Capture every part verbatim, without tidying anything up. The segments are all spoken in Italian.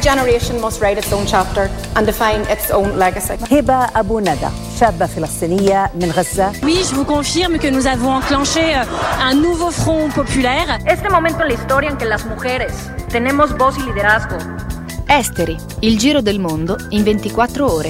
generation must write its own chapter and define its own legacy. هبة أبو ندى شابة فلسطينية من غزة. Oui, je vous confirme que nous avons enclenché un nouveau front populaire. Este momento en la historia en que las mujeres tenemos voz y liderazgo. Esteri, il giro del mondo in ventiquattro ore.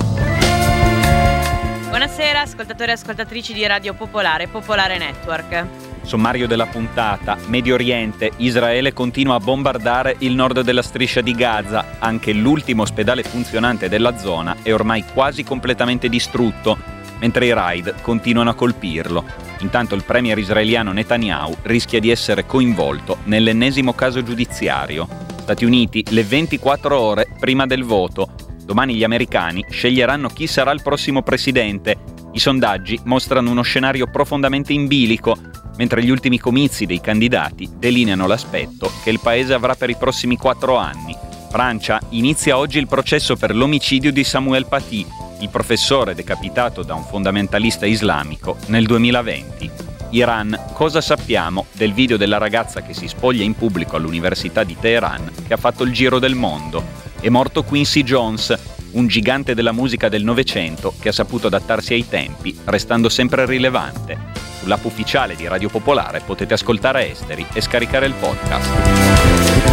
Buonasera ascoltatori e ascoltatrici di Radio Popolare, Popolare Network. Sommario della puntata: Medio Oriente, Israele continua a bombardare il nord della striscia di Gaza, anche l'ultimo ospedale funzionante della zona è ormai quasi completamente distrutto, mentre i raid continuano a colpirlo. Intanto il premier israeliano Netanyahu rischia di essere coinvolto nell'ennesimo caso giudiziario. Stati Uniti, le ventiquattro ore prima del voto. Domani gli americani sceglieranno chi sarà il prossimo presidente. I sondaggi mostrano uno scenario profondamente in bilico, mentre gli ultimi comizi dei candidati delineano l'aspetto che il paese avrà per i prossimi quattro anni. Francia, inizia oggi il processo per l'omicidio di Samuel Paty, il professore decapitato da un fondamentalista islamico nel duemilaventi. Iran, cosa sappiamo del video della ragazza che si spoglia in pubblico all'Università di Teheran che ha fatto il giro del mondo? È morto Quincy Jones, un gigante della musica del Novecento che ha saputo adattarsi ai tempi, restando sempre rilevante. Sull'app ufficiale di Radio Popolare potete ascoltare Esteri e scaricare il podcast.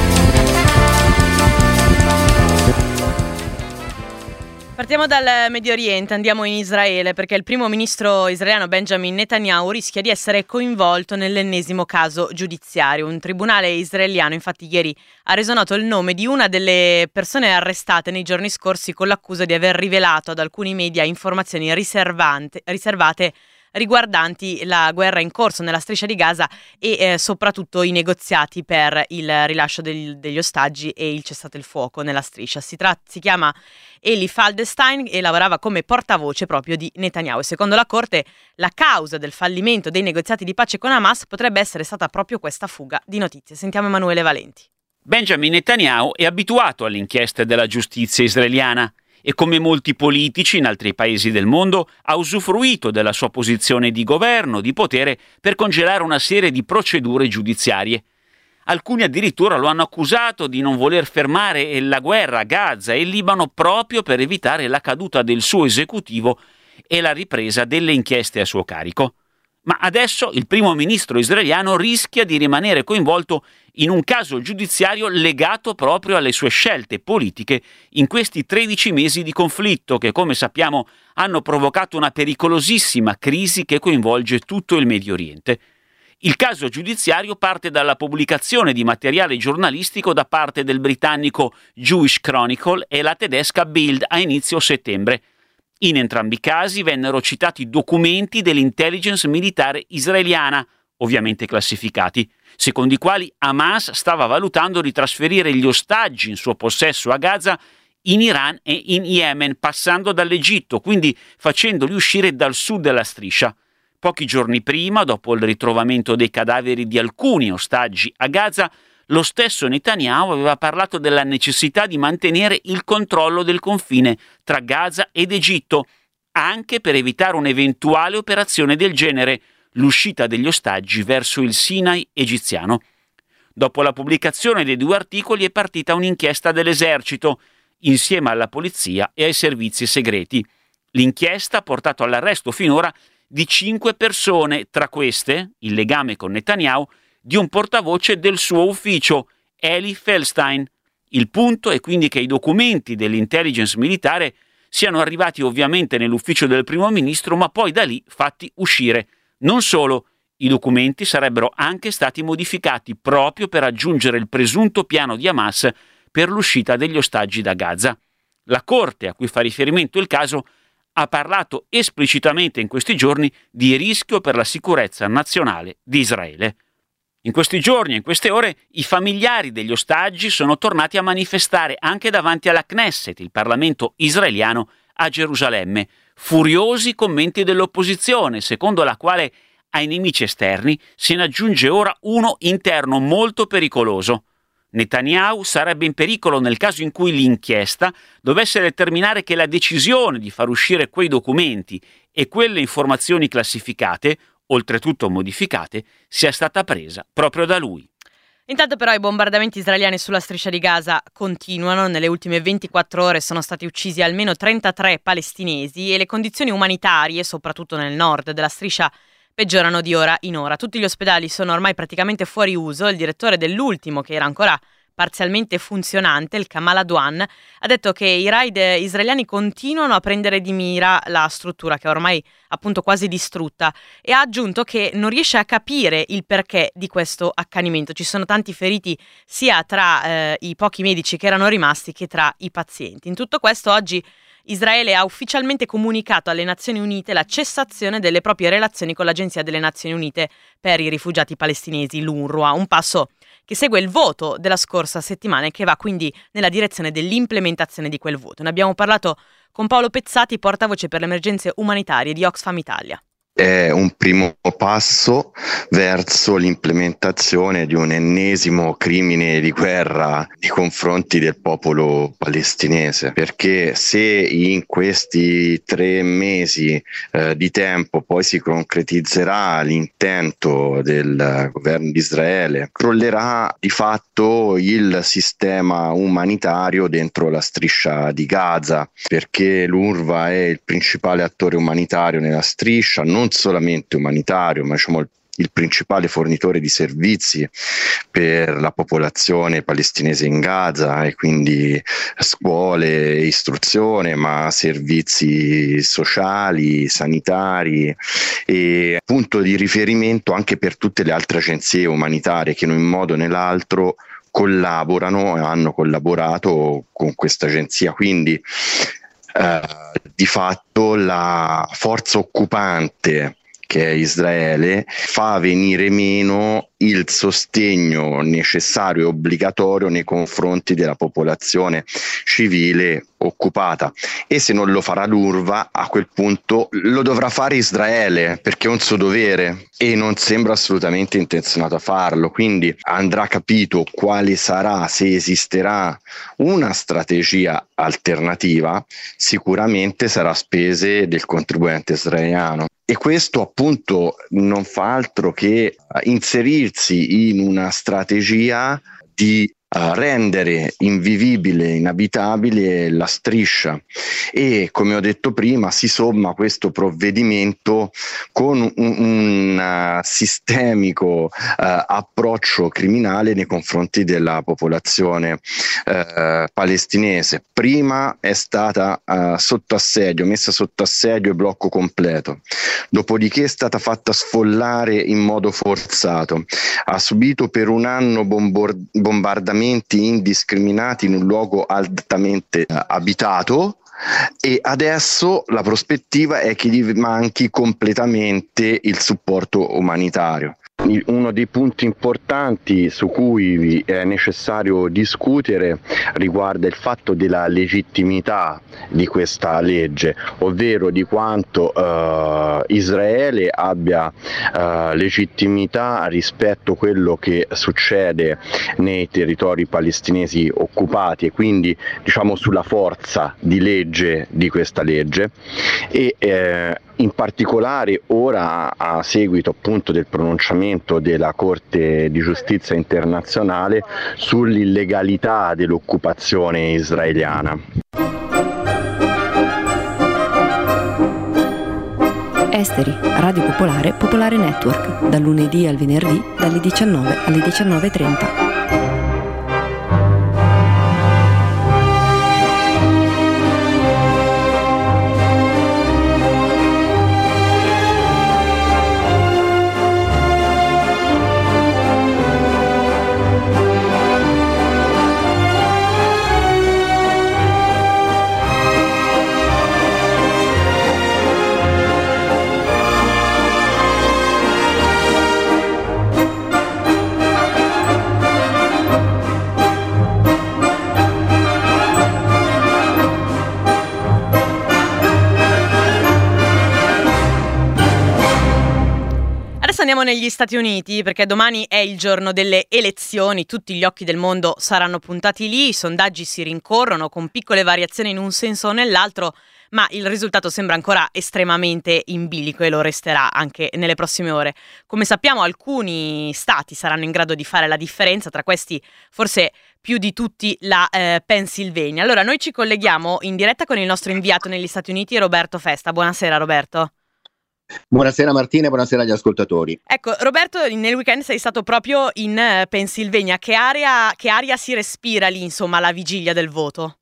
Partiamo dal Medio Oriente, andiamo in Israele perché il primo ministro israeliano Benjamin Netanyahu rischia di essere coinvolto nell'ennesimo caso giudiziario. Un tribunale israeliano infatti ieri ha reso noto il nome di una delle persone arrestate nei giorni scorsi con l'accusa di aver rivelato ad alcuni media informazioni riservante, riservate riguardanti la guerra in corso nella striscia di Gaza e eh, soprattutto i negoziati per il rilascio del, degli ostaggi e il cessate il fuoco nella striscia. Si, tra- si chiama Eli Faldestein e lavorava come portavoce proprio di Netanyahu. E secondo la Corte la causa del fallimento dei negoziati di pace con Hamas potrebbe essere stata proprio questa fuga di notizie. Sentiamo Emanuele Valenti. Benjamin Netanyahu è abituato alle inchieste della giustizia israeliana e come molti politici in altri paesi del mondo ha usufruito della sua posizione di governo, di potere, per congelare una serie di procedure giudiziarie. Alcuni addirittura lo hanno accusato di non voler fermare la guerra a Gaza e in Libano proprio per evitare la caduta del suo esecutivo e la ripresa delle inchieste a suo carico. Ma adesso il primo ministro israeliano rischia di rimanere coinvolto in un caso giudiziario legato proprio alle sue scelte politiche in questi tredici mesi di conflitto che, come sappiamo, hanno provocato una pericolosissima crisi che coinvolge tutto il Medio Oriente. Il caso giudiziario parte dalla pubblicazione di materiale giornalistico da parte del britannico Jewish Chronicle e la tedesca Bild a inizio settembre. In entrambi i casi vennero citati documenti dell'intelligence militare israeliana, ovviamente classificati, secondo i quali Hamas stava valutando di trasferire gli ostaggi in suo possesso a Gaza in Iran e in Yemen, passando dall'Egitto, quindi facendoli uscire dal sud della striscia. Pochi giorni prima, dopo il ritrovamento dei cadaveri di alcuni ostaggi a Gaza, lo stesso Netanyahu aveva parlato della necessità di mantenere il controllo del confine tra Gaza ed Egitto, anche per evitare un'eventuale operazione del genere, l'uscita degli ostaggi verso il Sinai egiziano. Dopo la pubblicazione dei due articoli è partita un'inchiesta dell'esercito, insieme alla polizia e ai servizi segreti. L'inchiesta ha portato all'arresto finora di cinque persone, tra queste, il legame con Netanyahu, di un portavoce del suo ufficio, Eli Feldstein. Il punto è quindi che i documenti dell'intelligence militare siano arrivati ovviamente nell'ufficio del primo ministro, ma poi da lì fatti uscire. Non solo, i documenti sarebbero anche stati modificati proprio per aggiungere il presunto piano di Hamas per l'uscita degli ostaggi da Gaza. La Corte a cui fa riferimento il caso ha parlato esplicitamente in questi giorni di rischio per la sicurezza nazionale di Israele. In questi giorni e in queste ore i familiari degli ostaggi sono tornati a manifestare anche davanti alla Knesset, il Parlamento israeliano, a Gerusalemme. Furiosi commenti dell'opposizione, secondo la quale ai nemici esterni se ne aggiunge ora uno interno molto pericoloso. Netanyahu sarebbe in pericolo nel caso in cui l'inchiesta dovesse determinare che la decisione di far uscire quei documenti e quelle informazioni classificate, oltretutto modificate, sia stata presa proprio da lui. Intanto però i bombardamenti israeliani sulla striscia di Gaza continuano. Nelle ultime ventiquattro ore sono stati uccisi almeno trentatré palestinesi e le condizioni umanitarie, soprattutto nel nord della striscia, peggiorano di ora in ora. Tutti gli ospedali sono ormai praticamente fuori uso. Il direttore dell'ultimo, che era ancora parzialmente funzionante, il Kamal Adwan, ha detto che i raid israeliani continuano a prendere di mira la struttura, che è ormai appunto quasi distrutta, e ha aggiunto che non riesce a capire il perché di questo accanimento. Ci sono tanti feriti sia tra eh, i pochi medici che erano rimasti che tra i pazienti. In tutto questo oggi Israele ha ufficialmente comunicato alle Nazioni Unite la cessazione delle proprie relazioni con l'Agenzia delle Nazioni Unite per i rifugiati palestinesi, l'UNRWA, un passo che segue il voto della scorsa settimana e che va quindi nella direzione dell'implementazione di quel voto. Ne abbiamo parlato con Paolo Pezzati, portavoce per le emergenze umanitarie di Oxfam Italia. È un primo passo verso l'implementazione di un ennesimo crimine di guerra nei confronti del popolo palestinese, perché se in questi tre mesi eh, di tempo poi si concretizzerà l'intento del governo di Israele, crollerà di fatto il sistema umanitario dentro la striscia di Gaza, perché l'UNRWA è il principale attore umanitario nella striscia, non non solamente umanitario, ma diciamo il principale fornitore di servizi per la popolazione palestinese in Gaza, e quindi scuole, istruzione, ma servizi sociali, sanitari, e punto di riferimento anche per tutte le altre agenzie umanitarie che in un modo o nell'altro collaborano e hanno collaborato con questa agenzia. Quindi Uh, di fatto la forza occupante, che è Israele, fa venire meno il sostegno necessario e obbligatorio nei confronti della popolazione civile occupata, e se non lo farà l'UNRWA a quel punto lo dovrà fare Israele, perché è un suo dovere e non sembra assolutamente intenzionato a farlo. Quindi andrà capito quale sarà, se esisterà una strategia alternativa. Sicuramente sarà a spese del contribuente israeliano, e questo appunto non fa altro che inserirsi in una strategia di uh, rendere invivibile, inabitabile la striscia. E come ho detto prima, si somma questo provvedimento con un, un uh, sistemico uh, approccio criminale nei confronti della popolazione uh, palestinese. Prima è stata uh, sotto assedio, messa sotto assedio e blocco completo, dopodiché è stata fatta sfollare in modo forzato, ha subito per un anno bombard- bombardamenti indiscriminati in un luogo altamente uh, abitato, e adesso la prospettiva è che gli manchi completamente il supporto umanitario. Uno dei punti importanti su cui è necessario discutere riguarda il fatto della legittimità di questa legge, ovvero di quanto eh, Israele abbia eh, legittimità rispetto a quello che succede nei territori palestinesi occupati, e quindi diciamo sulla forza di legge di questa legge, e eh, in particolare ora, a seguito appunto del pronunciamento della Corte di Giustizia internazionale sull'illegalità dell'occupazione israeliana. Esteri, Radio Popolare, Popolare Network, dal lunedì al venerdì, dalle diciannove alle diciannove e trenta. Andiamo negli Stati Uniti, perché domani è il giorno delle elezioni, tutti gli occhi del mondo saranno puntati lì, i sondaggi si rincorrono con piccole variazioni in un senso o nell'altro, ma il risultato sembra ancora estremamente in bilico e lo resterà anche nelle prossime ore. Come sappiamo, alcuni stati saranno in grado di fare la differenza, tra questi forse più di tutti la eh, Pennsylvania. Allora noi ci colleghiamo in diretta con il nostro inviato negli Stati Uniti, Roberto Festa. Buonasera Roberto. Buonasera Martina e buonasera agli ascoltatori. Ecco Roberto, nel weekend sei stato proprio in uh, Pennsylvania, che aria, che aria si respira lì insomma alla vigilia del voto?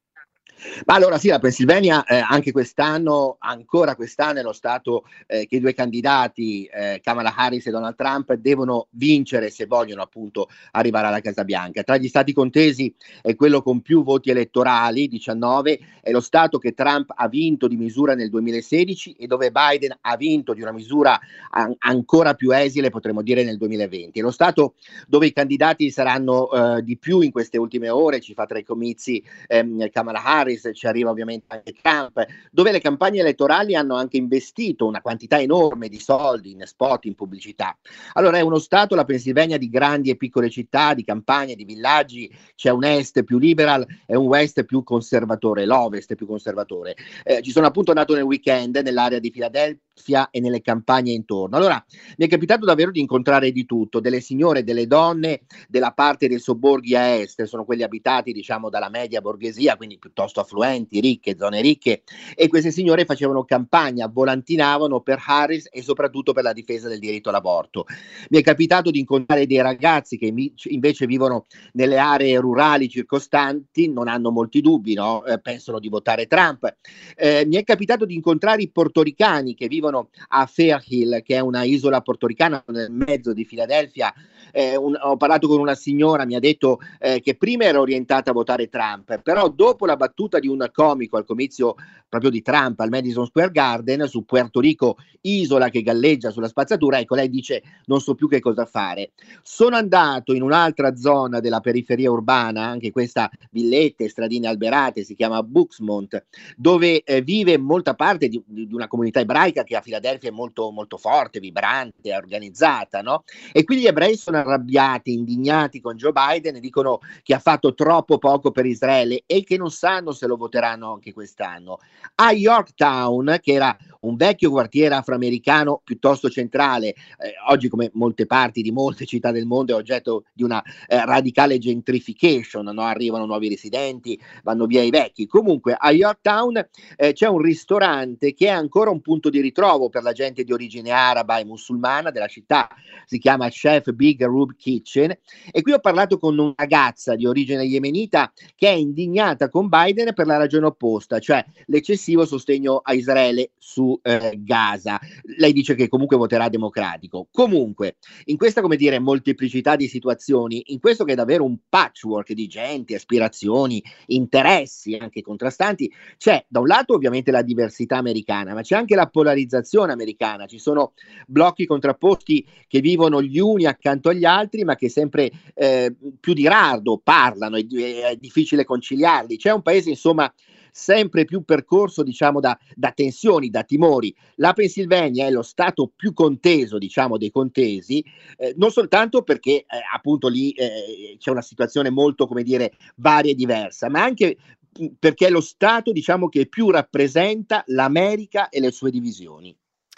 Ma allora sì, la Pennsylvania eh, anche quest'anno, ancora quest'anno è lo stato eh, che i due candidati, eh, Kamala Harris e Donald Trump, devono vincere se vogliono appunto arrivare alla Casa Bianca. Tra gli stati contesi è quello con più voti elettorali, diciannove, è lo stato che Trump ha vinto di misura nel duemilasedici e dove Biden ha vinto di una misura an- ancora più esile, potremmo dire nel duemilaventi. È lo stato dove i candidati saranno eh, di più in queste ultime ore, ci fa tra i comizi ehm, Kamala Harris, ci arriva ovviamente anche Trump, dove le campagne elettorali hanno anche investito una quantità enorme di soldi in spot, in pubblicità. Allora è uno stato, la Pennsylvania, di grandi e piccole città, di campagne, di villaggi, c'è un est più liberal e un west più conservatore, l'ovest più conservatore. Eh, ci sono appunto andato nel weekend nell'area di Philadelphia e nelle campagne intorno. Allora mi è capitato davvero di incontrare di tutto, delle signore, delle donne della parte dei sobborghi a est, sono quelli abitati diciamo dalla media borghesia, quindi piuttosto affluenti, ricche, zone ricche, e queste signore facevano campagna, volantinavano per Harris e soprattutto per la difesa del diritto all'aborto. Mi è capitato di incontrare dei ragazzi che invece vivono nelle aree rurali circostanti, non hanno molti dubbi, no? eh, pensano di votare Trump. Eh, mi è capitato di incontrare i portoricani che vivono a Fairhill, che è una isola portoricana nel mezzo di Philadelphia. Eh, un, ho parlato con una signora, mi ha detto eh, che prima era orientata a votare Trump, però dopo la battuta di un comico al comizio proprio di Trump al Madison Square Garden su Puerto Rico, isola che galleggia sulla spazzatura, ecco, lei dice non so più che cosa fare. Sono andato in un'altra zona della periferia urbana, anche questa villette, stradine alberate, si chiama Buxmont, dove eh, vive molta parte di, di una comunità ebraica che a Filadelfia è molto, molto forte, vibrante, organizzata, no? E qui gli ebrei sono arrabbiati, indignati con Joe Biden e dicono che ha fatto troppo poco per Israele e che non sanno se lo voteranno anche quest'anno. A Yorktown, che era un vecchio quartiere afroamericano piuttosto centrale, eh, oggi come molte parti di molte città del mondo è oggetto di una eh, radicale gentrification, no? Arrivano nuovi residenti, vanno via i vecchi. Comunque a Yorktown eh, c'è un ristorante che è ancora un punto di ritrovo per la gente di origine araba e musulmana della città, si chiama Chef Big Rub Kitchen, e qui ho parlato con una ragazza di origine yemenita che è indignata con Biden per la ragione opposta, cioè l'eccessivo sostegno a Israele su eh, Gaza. Lei dice che comunque voterà democratico. Comunque, in questa, come dire, molteplicità di situazioni, in questo che è davvero un patchwork di gente, aspirazioni, interessi anche contrastanti, c'è da un lato ovviamente la diversità americana, ma c'è anche la polarizzazione americana. Ci sono blocchi contrapposti che vivono gli uni accanto agli altri, ma che sempre eh, più di rado parlano, è, è difficile conciliarli. C'è un paese, insomma, sempre più percorso, diciamo, da, da tensioni, da timori. La Pennsylvania è lo stato più conteso, diciamo, dei contesi, eh, non soltanto perché eh, appunto lì eh, c'è una situazione molto, come dire, varia e diversa, ma anche perché è lo stato, diciamo, che più rappresenta l'America e le sue divisioni.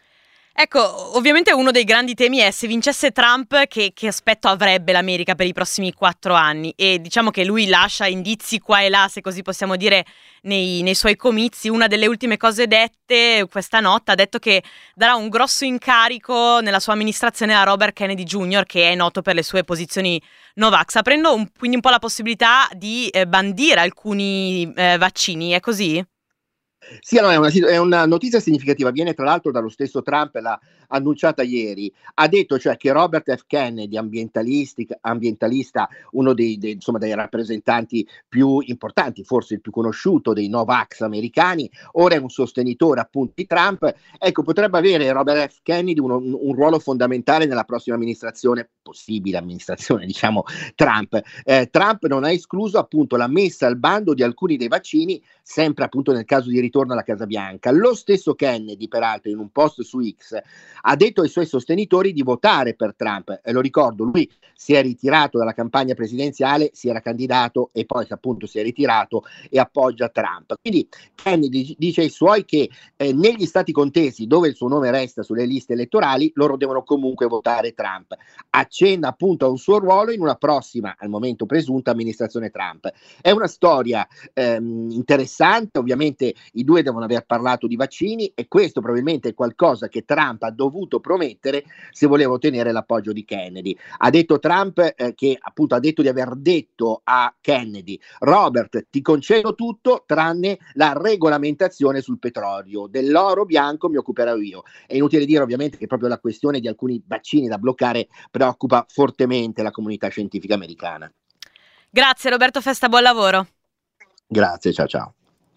Ecco, ovviamente uno dei grandi temi è se vincesse Trump che, che aspetto avrebbe l'America per i prossimi quattro anni, e diciamo che lui lascia indizi qua e là, se così possiamo dire, nei, nei suoi comizi. Una delle ultime cose dette questa notte ha detto che darà un grosso incarico nella sua amministrazione a Robert Kennedy Junior, che è noto per le sue posizioni Novax, aprendo un, quindi un po' la possibilità di eh, bandire alcuni eh, vaccini, è così? Sì, no, è, una, è una notizia significativa, viene tra l'altro dallo stesso Trump, l'ha annunciata ieri, ha detto cioè che Robert F. Kennedy, ambientalista, uno dei, dei, insomma, dei rappresentanti più importanti, forse il più conosciuto dei Novax americani, ora è un sostenitore appunto di Trump. Ecco, potrebbe avere Robert F. Kennedy un, un, un ruolo fondamentale nella prossima amministrazione, possibile amministrazione, diciamo, Trump. Eh, Trump non ha escluso appunto la messa al bando di alcuni dei vaccini, sempre appunto nel caso di ritorno ritorno alla Casa Bianca. Lo stesso Kennedy, peraltro, in un post su X ha detto ai suoi sostenitori di votare per Trump, e lo ricordo, lui si è ritirato dalla campagna presidenziale, si era candidato e poi appunto si è ritirato e appoggia Trump. Quindi Kennedy dice ai suoi che eh, negli stati contesi dove il suo nome resta sulle liste elettorali, loro devono comunque votare Trump. Accenna appunto a un suo ruolo in una prossima, al momento presunta, amministrazione Trump. È una storia ehm, interessante, ovviamente i due devono aver parlato di vaccini e questo probabilmente è qualcosa che Trump ha dovuto promettere se voleva ottenere l'appoggio di Kennedy. Ha detto Trump eh, che appunto ha detto di aver detto a Kennedy: Robert, ti concedo tutto tranne la regolamentazione sul petrolio, dell'oro bianco mi occuperò io. È inutile dire ovviamente che proprio la questione di alcuni vaccini da bloccare preoccupa fortemente la comunità scientifica americana. Grazie Roberto Festa, buon lavoro. Grazie, ciao ciao.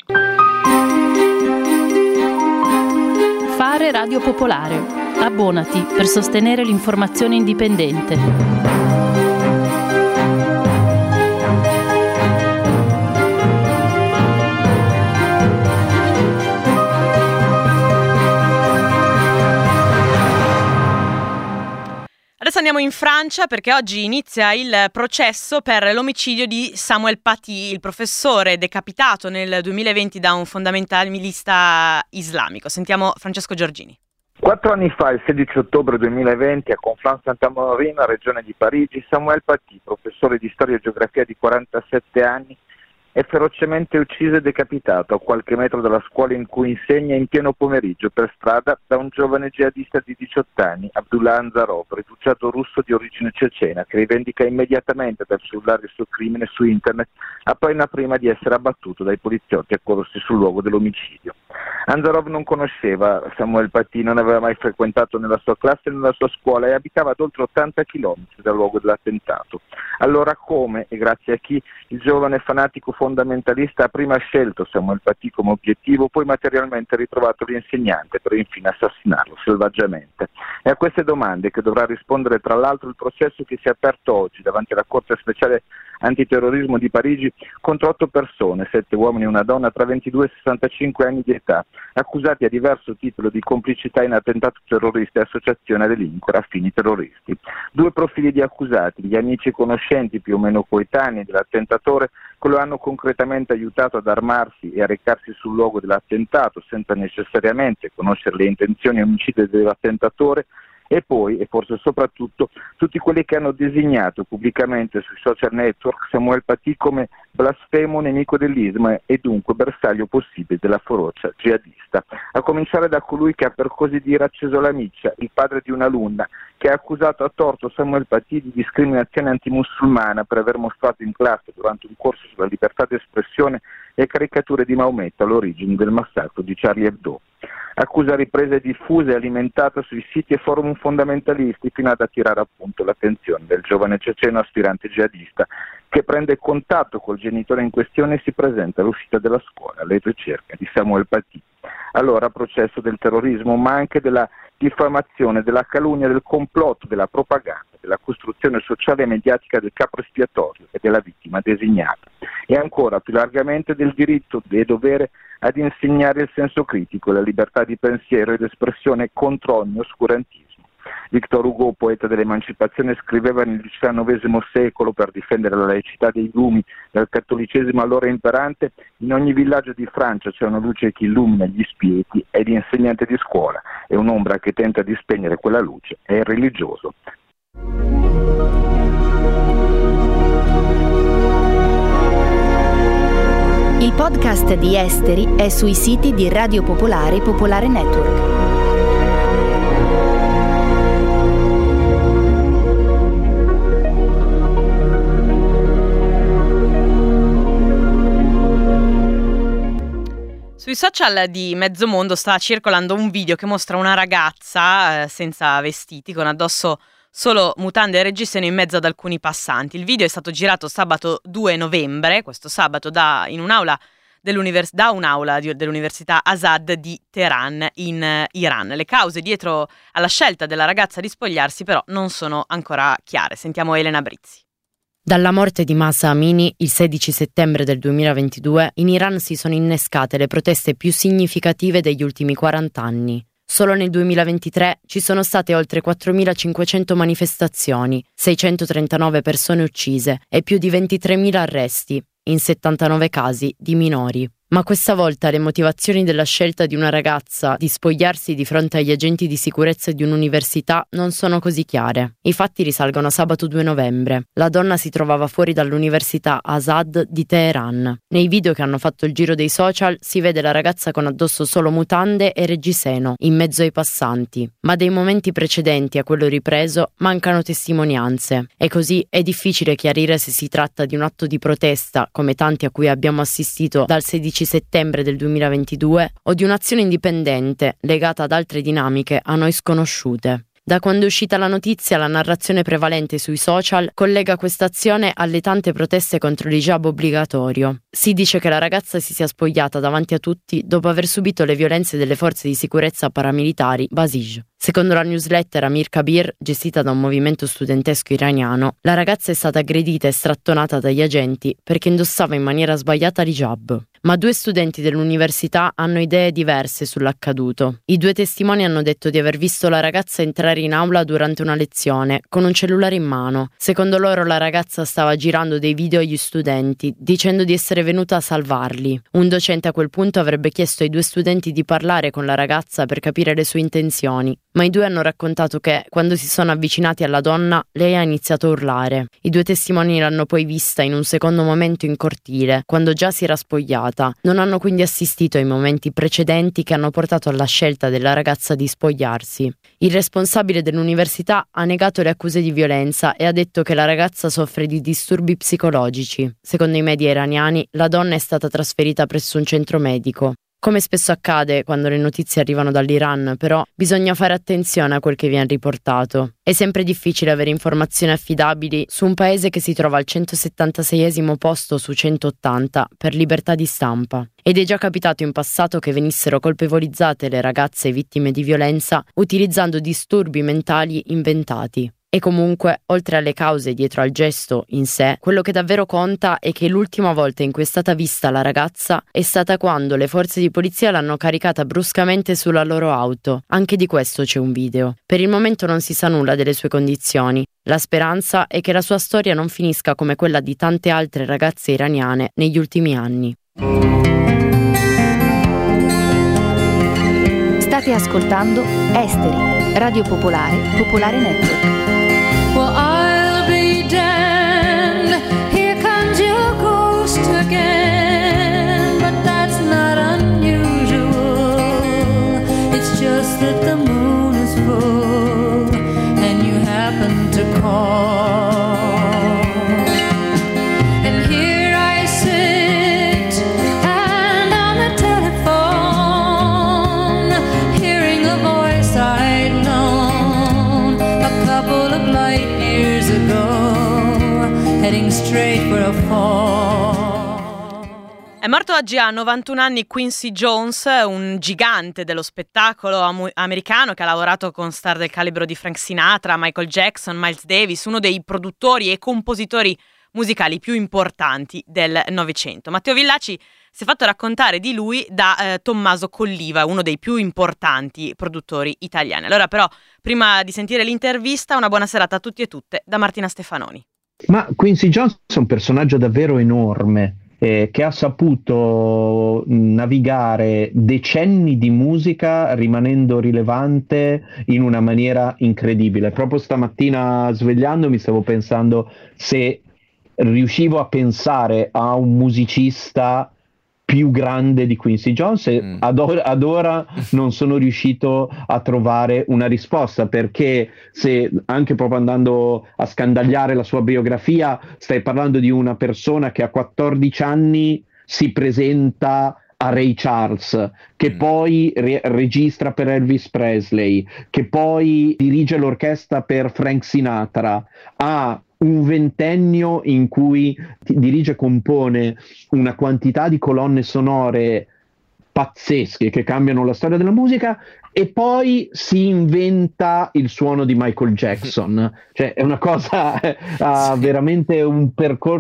Fare Radio Popolare. Abbonati per sostenere l'informazione indipendente. Adesso andiamo in Francia perché oggi inizia il processo per l'omicidio di Samuel Paty, il professore decapitato nel duemilaventi da un fondamentalista islamico. Sentiamo Francesco Giorgini. Quattro anni fa, il sedici ottobre duemilaventi, a Conflans-Sainte-Honorine, regione di Parigi, Samuel Paty, professore di storia e geografia di quarantasette anni, è ferocemente ucciso e decapitato a qualche metro dalla scuola in cui insegna in pieno pomeriggio per strada da un giovane jihadista di diciotto anni, Abdullah Anzarov, rifugiato russo di origine cecena, che rivendica immediatamente dal cellulare il suo crimine su internet appena prima di essere abbattuto dai poliziotti accorsi sul luogo dell'omicidio. Anzarov non conosceva Samuel Paty, non aveva mai frequentato nella sua classe e nella sua scuola e abitava ad oltre ottanta chilometri dal luogo dell'attentato. Allora come e grazie a chi il giovane fanatico fondamentalista ha prima scelto Samuel Paty come obiettivo, poi materialmente ritrovato l'insegnante per infine assassinarlo selvaggiamente? È a queste domande che dovrà rispondere tra l'altro il processo che si è aperto oggi davanti alla Corte Speciale Antiterrorismo di Parigi contro otto persone, sette uomini e una donna tra ventidue e sessantacinque anni di età, accusati a diverso titolo di complicità in attentato terrorista e associazione a delinquere a fini terroristi. Due profili di accusati, gli amici e conoscenti più o meno coetanei dell'attentatore, che lo hanno concretamente aiutato ad armarsi e a recarsi sul luogo dell'attentato senza necessariamente conoscere le intenzioni omicide dell'attentatore, e poi, e forse soprattutto, tutti quelli che hanno designato pubblicamente sui social network Samuel Paty come blasfemo nemico dell'Islam e dunque bersaglio possibile della ferocia jihadista. A cominciare da colui che ha per così dire acceso la miccia, il padre di un'alunna, che ha accusato a torto Samuel Paty di discriminazione antimusulmana per aver mostrato in classe durante un corso sulla libertà d'espressione le caricature di Maometto all'origine del massacro di Charlie Hebdo. Accusa ripresa e diffusa e alimentata sui siti e forum fondamentalisti fino ad attirare appunto l'attenzione del giovane ceceno aspirante jihadista che prende contatto col genitore in questione e si presenta all'uscita della scuola alla ricerca di Samuel Paty. Allora processo del terrorismo, ma anche della diffamazione, della calunnia, del complotto, della propaganda, della costruzione sociale e mediatica del capro espiatorio e della vittima designata. E ancora più largamente del diritto e dovere ad insegnare il senso critico e la libertà di pensiero ed espressione contro ogni oscurantismo. Victor Hugo, poeta dell'emancipazione, scriveva nel diciannovesimo secolo, per difendere la laicità dei lumi dal cattolicesimo allora imperante: in ogni villaggio di Francia c'è una luce che illumina gli spieti, è l'insegnante di scuola, e un'ombra che tenta di spegnere quella luce è il religioso. Il podcast di Esteri è sui siti di Radio Popolare e Popolare Network. Sui social di Mezzomondo sta circolando un video che mostra una ragazza eh, senza vestiti, con addosso solo mutande e reggiseno in mezzo ad alcuni passanti. Il video è stato girato sabato due novembre, questo sabato, da, in un'aula dell'univers- da un'aula di, dell'Università Azad di Teheran in eh, Iran. Le cause dietro alla scelta della ragazza di spogliarsi però non sono ancora chiare. Sentiamo Elena Brizzi. Dalla morte di Mahsa Amini il sedici settembre del duemilaventidue in Iran si sono innescate le proteste più significative degli ultimi quaranta anni. Solo nel duemilaventitré ci sono state oltre quattromilacinquecento manifestazioni, seicentotrentanove persone uccise e più di ventitremila arresti, in settantanove casi di minori. Ma questa volta le motivazioni della scelta di una ragazza di spogliarsi di fronte agli agenti di sicurezza di un'università non sono così chiare. I fatti risalgono a sabato due novembre. La donna si trovava fuori dall'Università Azad di Teheran. Nei video che hanno fatto il giro dei social si vede la ragazza con addosso solo mutande e reggiseno, in mezzo ai passanti. Ma dei momenti precedenti a quello ripreso mancano testimonianze. E così è difficile chiarire se si tratta di un atto di protesta, come tanti a cui abbiamo assistito dal sedici settembre del duemilaventidue, o di un'azione indipendente legata ad altre dinamiche a noi sconosciute. Da quando è uscita la notizia, la narrazione prevalente sui social collega questa azione alle tante proteste contro l'hijab obbligatorio. Si dice che la ragazza si sia spogliata davanti a tutti dopo aver subito le violenze delle forze di sicurezza paramilitari Basij. Secondo la newsletter Amir Kabir, gestita da un movimento studentesco iraniano, la ragazza è stata aggredita e strattonata dagli agenti perché indossava in maniera sbagliata l'hijab. Ma due studenti dell'università hanno idee diverse sull'accaduto. I due testimoni hanno detto di aver visto la ragazza entrare in aula durante una lezione, con un cellulare in mano. Secondo loro la ragazza stava girando dei video agli studenti, dicendo di essere venuta a salvarli. Un docente a quel punto avrebbe chiesto ai due studenti di parlare con la ragazza per capire le sue intenzioni. Ma i due hanno raccontato che, quando si sono avvicinati alla donna, lei ha iniziato a urlare. I due testimoni l'hanno poi vista in un secondo momento in cortile, quando già si era spogliata. Non hanno quindi assistito ai momenti precedenti che hanno portato alla scelta della ragazza di spogliarsi. Il responsabile dell'università ha negato le accuse di violenza e ha detto che la ragazza soffre di disturbi psicologici. Secondo i media iraniani, la donna è stata trasferita presso un centro medico. Come spesso accade quando le notizie arrivano dall'Iran, però, bisogna fare attenzione a quel che viene riportato. È sempre difficile avere informazioni affidabili su un paese che si trova al centosettantaseiesimo posto su centottanta per libertà di stampa. Ed è già capitato in passato che venissero colpevolizzate le ragazze vittime di violenza utilizzando disturbi mentali inventati. E comunque, oltre alle cause dietro al gesto in sé, quello che davvero conta è che l'ultima volta in cui è stata vista la ragazza è stata quando le forze di polizia l'hanno caricata bruscamente sulla loro auto. Anche di questo c'è un video. Per il momento non si sa nulla delle sue condizioni. La speranza è che la sua storia non finisca come quella di tante altre ragazze iraniane negli ultimi anni. State ascoltando Esteri, Radio Popolare, Popolare Network. Well, I'll be damned, here comes your ghost again, but that's not unusual, it's just that the moon is full, and you happen to call, and here I sit, and on the telephone, hearing a voice I'd known a couple of light years ago, heading straight for a fall. È morto oggi a novantuno anni Quincy Jones, un gigante dello spettacolo am- americano che ha lavorato con star del calibro di Frank Sinatra, Michael Jackson, Miles Davis, uno dei produttori e compositori musicali più importanti del Novecento. Matteo Villaci si è fatto raccontare di lui da eh, Tommaso Colliva, uno dei più importanti produttori italiani. Allora però, prima di sentire l'intervista, una buona serata a tutti e tutte da Martina Stefanoni. Ma Quincy Jones è un personaggio davvero enorme, eh, che ha saputo navigare decenni di musica rimanendo rilevante in una maniera incredibile. Proprio stamattina svegliandomi stavo pensando se riuscivo a pensare a un musicista più grande di Quincy Jones e mm. ad, or- ad ora non sono riuscito a trovare una risposta, perché se anche proprio andando a scandagliare la sua biografia, stai parlando di una persona che a quattordici anni si presenta a Ray Charles, che mm. poi re- registra per Elvis Presley, che poi dirige l'orchestra per Frank Sinatra, ha un ventennio in cui dirige e compone una quantità di colonne sonore pazzesche che cambiano la storia della musica, e poi si inventa il suono di Michael Jackson. Cioè è una cosa, ha sì. veramente un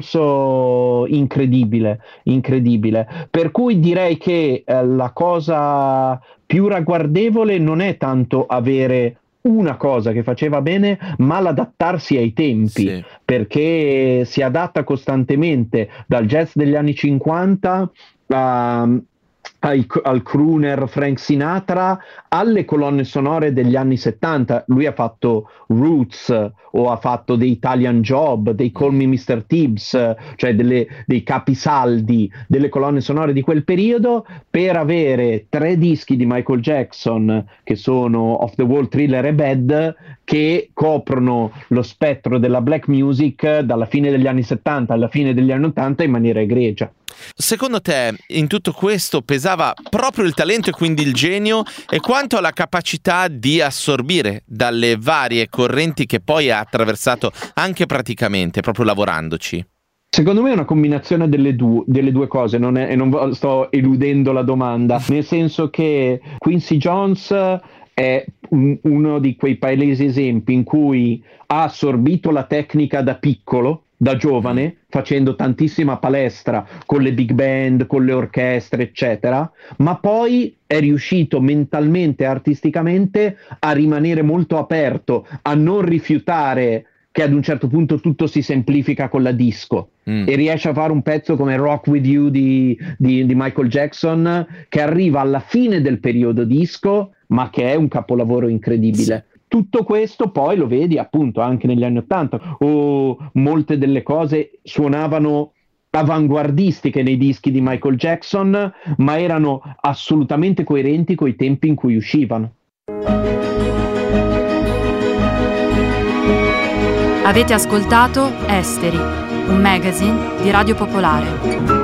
percorso incredibile, incredibile. Per cui direi che eh, la cosa più ragguardevole non è tanto avere una cosa che faceva bene, ma l'adattarsi ai tempi, sì. perché si adatta costantemente dal jazz degli anni cinquanta a Al, al crooner Frank Sinatra, alle colonne sonore degli anni settanta. Lui ha fatto Roots o ha fatto dei Italian Job, dei Call Me mister Tibbs, cioè delle, dei capisaldi delle colonne sonore di quel periodo, per avere tre dischi di Michael Jackson che sono Off the Wall, Thriller e Bad, che coprono lo spettro della black music dalla fine degli anni settanta alla fine degli anni ottanta in maniera egregia. Secondo te in tutto questo pesava proprio il talento e quindi il genio, e quanto alla capacità di assorbire dalle varie correnti che poi ha attraversato anche praticamente, proprio lavorandoci? Secondo me è una combinazione delle, du- delle due cose, non è, e non sto eludendo la domanda, nel senso che Quincy Jones è un, uno di quei palesi esempi in cui ha assorbito la tecnica da piccolo, da giovane, facendo tantissima palestra con le big band, con le orchestre, eccetera, ma poi è riuscito mentalmente e artisticamente a rimanere molto aperto, a non rifiutare che ad un certo punto tutto si semplifica con la disco, mm. e riesce a fare un pezzo come Rock With You di, di, di Michael Jackson, che arriva alla fine del periodo disco, ma che è un capolavoro incredibile. Sì. Tutto questo poi lo vedi appunto anche negli anni Ottanta, o molte delle cose suonavano avanguardistiche nei dischi di Michael Jackson, ma erano assolutamente coerenti coi tempi in cui uscivano. Avete ascoltato Esteri, un magazine di Radio Popolare.